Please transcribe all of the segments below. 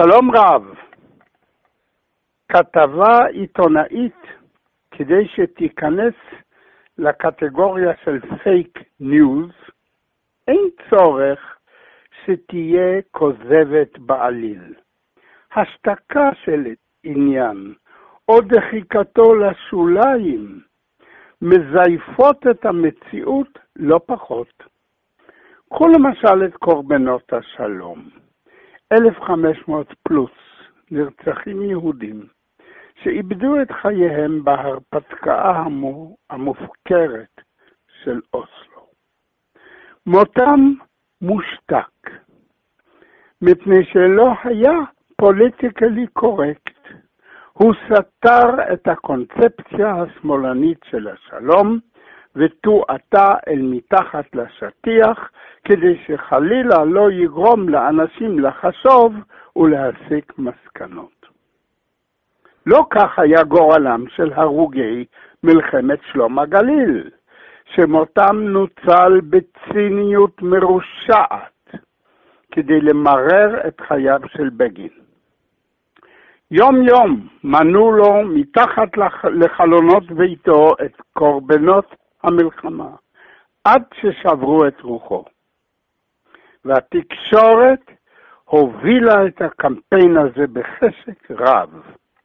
שלום רב. כתבה עיתונאית כדי שתיכנס לקטגוריה של פייק ניוז, אין צורך שתהיה כוזבת בעליל. השתקה של עניין או דחיקתו לשוליים מזייפות את המציאות לא פחות. קחו למשל את קורבנות השלום, 1,500 פלוס נרצחים יהודים שאיבדו את חייהם בהרפתקה המופקרת של אוסלו. מותם מושתק, מפני שלא היה פוליטיקלי קורקט. הוא סתר את הקונספציה השמאלנית של השלום ותועתה אל מתחת לשטיח כדי שחלילה לא יגרום לאנשים לחשוב ולהסיק מסקנות. לא כך היה גורלם של הרוגי מלחמת שלום הגליל, שמותם נוצל בציניות מרושעת כדי למרר את חייו של בגין. יום יום מנו לו מתחת לחלונות ביתו את קורבנות המלחמה, עד ששברו את רוחו. והתקשורת הובילה את הקמפיין הזה בחשק רב.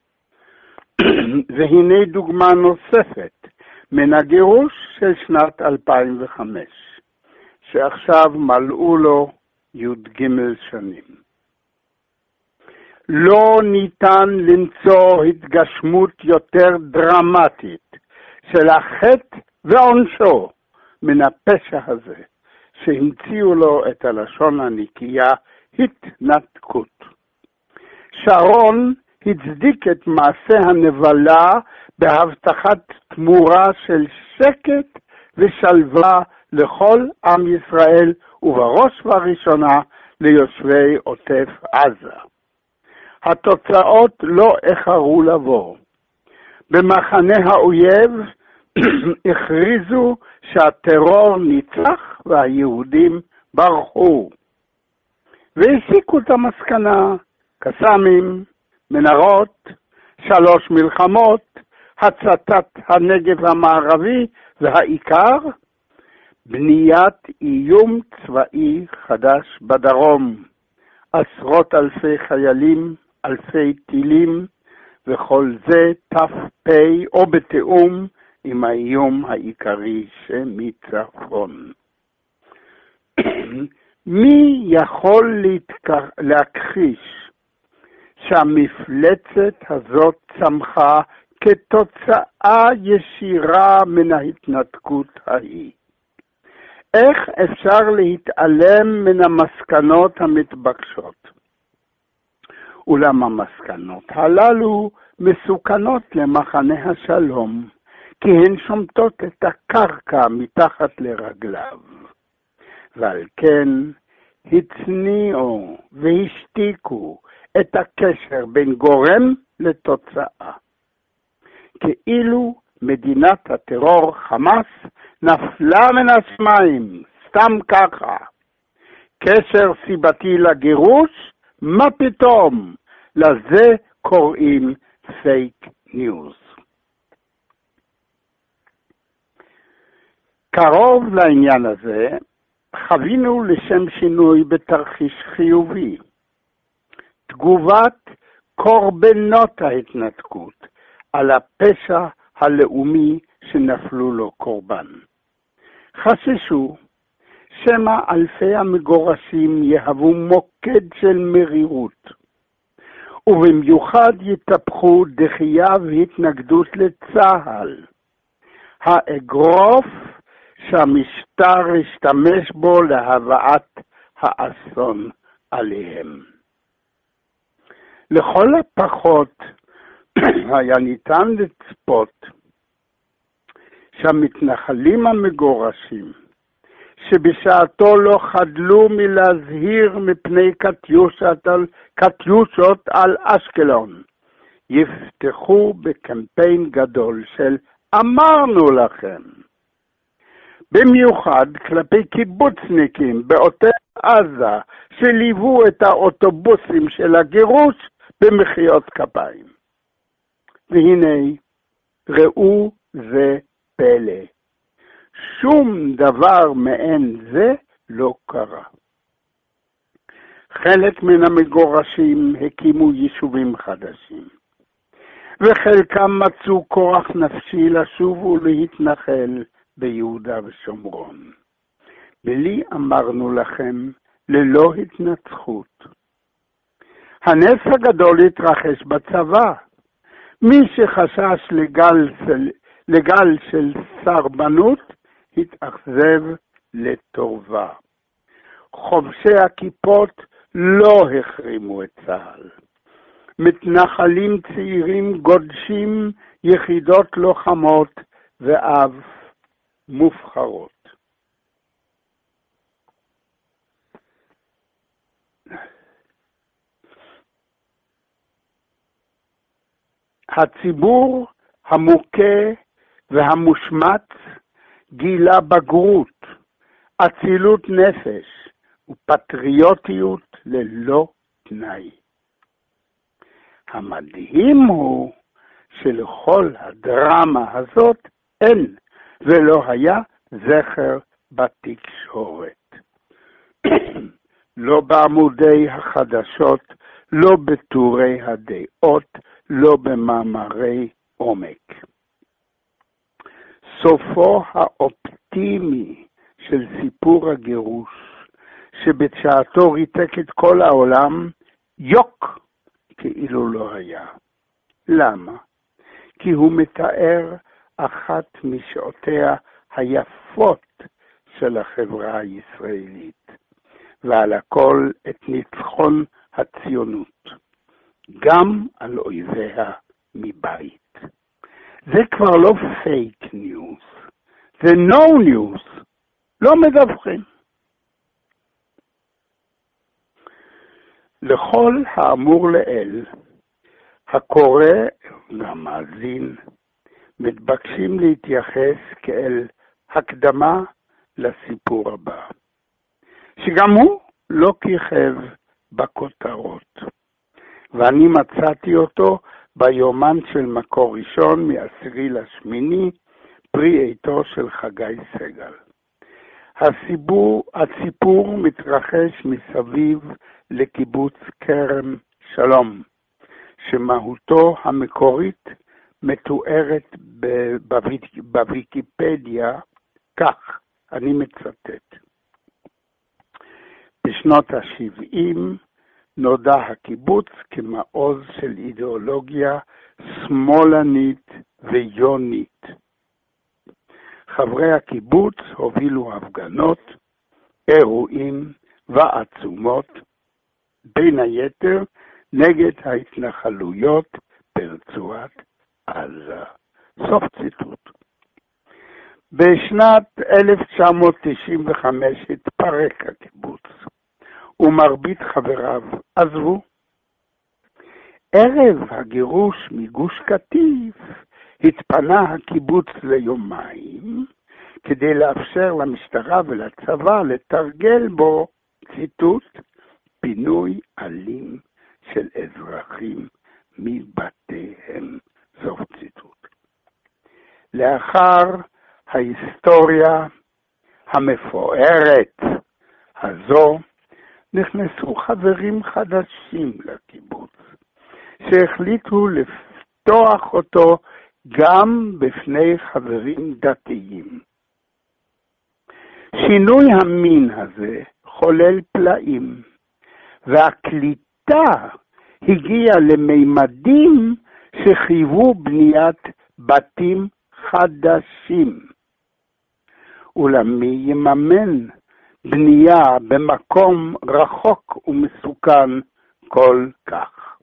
והנה דוגמה נוספת מן הגירוש של שנת 2005, שעכשיו מלאו לו י"ג שנים. לא ניתן למצוא התגשמות יותר דרמטית של החטא ועונשו מן הפשע הזה, שהמציאו לו את הלשון הנקייה התנתקות. שרון הצדיק את מעשה הנבלה בהבטחת תמורה של שקט ושלווה לכל עם ישראל, ובראש ובראשונה ליושבי עוטף עזה. התוצאות לא איחרו לבוא. במחנה האויב הכריזו שהטרור ניצח והיהודים ברחו. והסיקו את המסקנה: קסאמים, מנהרות, 3 מלחמות, הצתת הנגב המערבי, והעיקר, בניית איום צבאי חדש בדרום. עשרות אלפי חיילים, אלפי טילים, וכל זה ת"פ או בתאום עם האיום העיקרי שמצפון. מי יכול להכחיש שהמפלצת הזאת צמחה כתוצאה ישירה מן ההתנתקות ההיא? איך אפשר להתעלם מן המסקנות המתבקשות? אולם המסקנות הללו מסוכנות למחנה השלום, כי הן שומטות את הקרקע מתחת לרגליו. ועל כן הצניעו והשתיקו את הקשר בין גורם לתוצאה. כאילו מדינת הטרור חמאס נפלה מן השמיים, סתם ככה. קשר סיבתי לגירוש? מה פתאום? לזה קוראים פייק ניוז. קרוב לעניין הזה, חווינו לשם שינוי בתרחיש חיובי. תגובת קורבנות ההתנתקות על הפשע הלאומי שנפלו לו קורבן. חששו שמא אלפי המגורשים יהוו מוקד של מרירות, ובמיוחד יתהפכו דחייה והתנגדות לצה"ל, האגרוף שהמשטר השתמש בו להבאת האסון עליהם. לכל הפחות היה ניתן לצפות שהמתנחלים המגורשים, שבשעתו לא חדלו מלהזהיר מפני קטיושות על אשקלון, יפתחו בקמפיין גדול של אמרנו לכם. במיוחד כלפי קיבוצניקים בעוטף עזה שליוו את האוטובוסים של הגירוש במחיאות כפיים. והנה, ראו זה פלא. שום דבר מעין זה לא קרה. חלק מן המגורשים הקימו יישובים חדשים, וחלקם מצאו כוח נפשי לשוב ולהתנחל ביהודה ושומרון. ולי אמרנו לכם, ללא התנצחות. הנס הגדול התרחש בצבא. מי שחשש לגל של סרבנות, התאכזב לטובה. חובשי הכיפות לא החרימו את צה"ל. מתנחלים צעירים גודשים יחידות לוחמות ואף מובחרות. הציבור המוכה והמושמץ גילה בגרות, אצילות נפש ופטריוטיות ללא תנאי. המדהים הוא שלכל הדרמה הזאת אין ולא היה זכר בתקשורת. לא בעמודי החדשות, לא בטורי הדעות, לא במאמרי עומק. סופו האופטימי של סיפור הגירוש, שבשעתו ריתק את כל העולם, יוק כאילו לא היה. למה? כי הוא מתאר אחת משעותיה היפות של החברה הישראלית, ועל הכל את ניצחון הציונות, גם על אויביה מבית. זה כבר לא פייק ניוז, זה נו ניוז, לא מדווחים. לכל האמור לאל, הקורא והמאזין מתבקשים להתייחס כאל הקדמה לסיפור הבא, שגם הוא לא כיכב בכותרות, ואני מצאתי אותו ביומן של מקור ראשון מ10/8, פרי עיתו של חגי סגל. הסיפור מתרחש מסביב לקיבוץ כרם שלום, שמהותו המקורית מתוארת בוויקיפדיה כך, אני מצטט: בשנות ה-70 נודע הקיבוץ כמעוז של אידיאולוגיה שמאלנית ויונית. חברי הקיבוץ הובילו הפגנות, אירועים ועצומות, בין היתר נגד ההתנחלויות ברצועת עזה. סוף ציטוט. בשנת 1995 התפרק הקיבוץ, ומרבית חבריו עזבו. ערב הגירוש מגוש קטיף התפנה הקיבוץ ליומיים, כדי לאפשר למשטרה ולצבא לתרגל בו, ציטוט, פינוי אלים של אזרחים מבתיהם. סוף ציטוט. לאחר ההיסטוריה המפוארת הזו, נכנסו חברים חדשים לקיבוץ, שהחליטו לפתוח אותו גם בפני חברים דתיים. שינוי המין הזה חולל פלאים, והקליטה הגיעה למימדים שחייבו בניית בתים חדשים. אולם מי יממן בנייה במקום רחוק ומסוכן כל כך?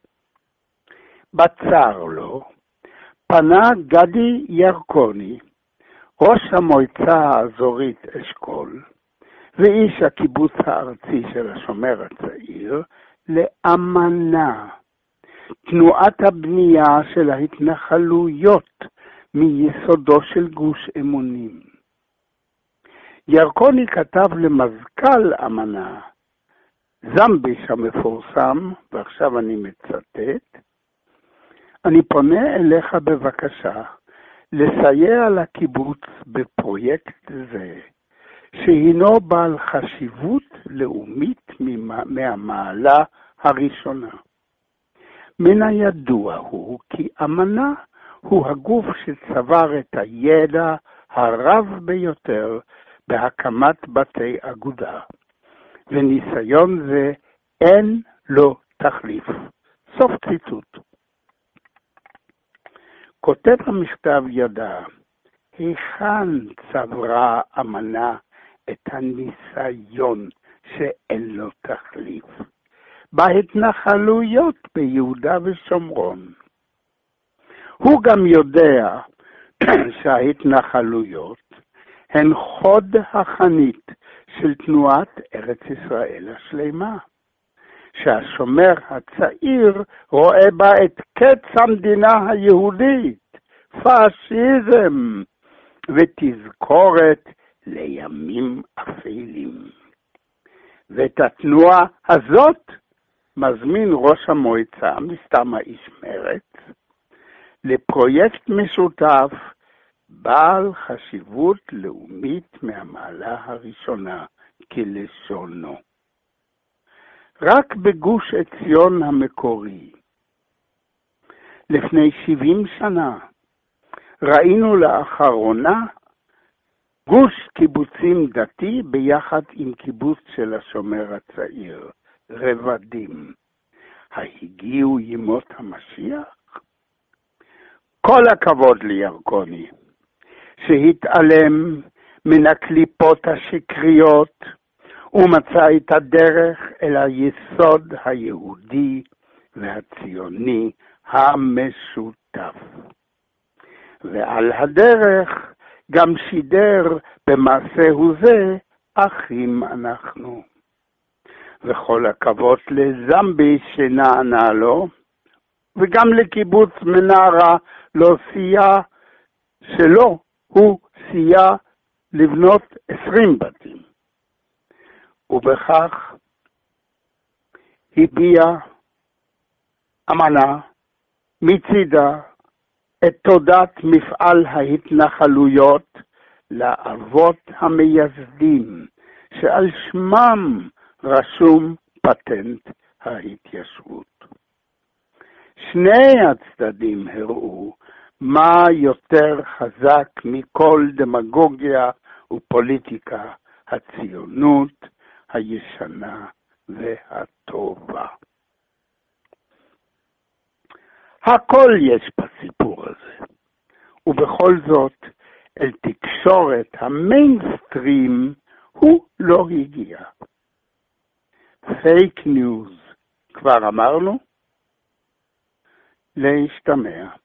בצר לו, פנה גדי ירקוני, ראש המועצה האזורית אשכול, ואיש הקיבוץ הארצי של השומר הצעיר, לאמנה, תנועת הבנייה של ההתנחלויות מיסודו של גוש אמונים. ירקוני כתב למזכ"ל אמנה, זמביש המפורסם, ועכשיו אני מצטט, אני פונה אליך בבקשה לסייע לקיבוץ בפרויקט זה, שהינו בעל חשיבות לאומית מהמעלה הראשונה. מן הידוע הוא כי אמנה הוא הגוף שצבר את הידע הרב ביותר בהקמת בתי אגודה, וניסיון זה אין לו תחליף. סוף ציטוט. כותב המכתב ידע, היכן צברה אמנה את הניסיון שאין לו תחליף? בהתנחלויות ביהודה ושומרון. הוא גם יודע שההתנחלויות הן חוד החנית של תנועת ארץ ישראל השלמה, שהשומר הצעיר רואה בה את קץ המדינה היהודית, פאשיזם, ותזכורת לימים אפלים. ואת התנועה הזאת מזמין ראש המועצה, מסתם האיש מרץ, לפרויקט משותף בעל חשיבות לאומית מהמעלה הראשונה, כלשונו. רק בגוש עציון המקורי, לפני 70 שנה, ראינו לאחרונה גוש קיבוצים דתי ביחד עם קיבוץ של השומר הצעיר, רבדים. הגיעו ימות המשיח? כל הכבוד לירקוני, שהתעלם מן הקליפות השקריות ומצא את הדרך אל היסוד היהודי והציוני המשותף. ועל הדרך גם שידר במעשהו זה אחים אנחנו. וכל הכבוד לזמבי שנענה לו, וגם לקיבוץ מנרה לא סייע, שלא הוא סייע לבנות 20 בתים. ובכך הביע אמנה מצידה את תודת מפעל ההתנחלויות לאבות המייסדים, שעל שמם רשום פטנט ההתיישבות. שני הצדדים הראו מה יותר חזק מכל דמגוגיה ופוליטיקה, הציונות הישנה והטובה. הכל יש בסיפור הזה, ובכל זאת אל תקשורת המיינסטרים הוא לא הגיע. פייק ניוז, כבר אמרנו? להשתמע.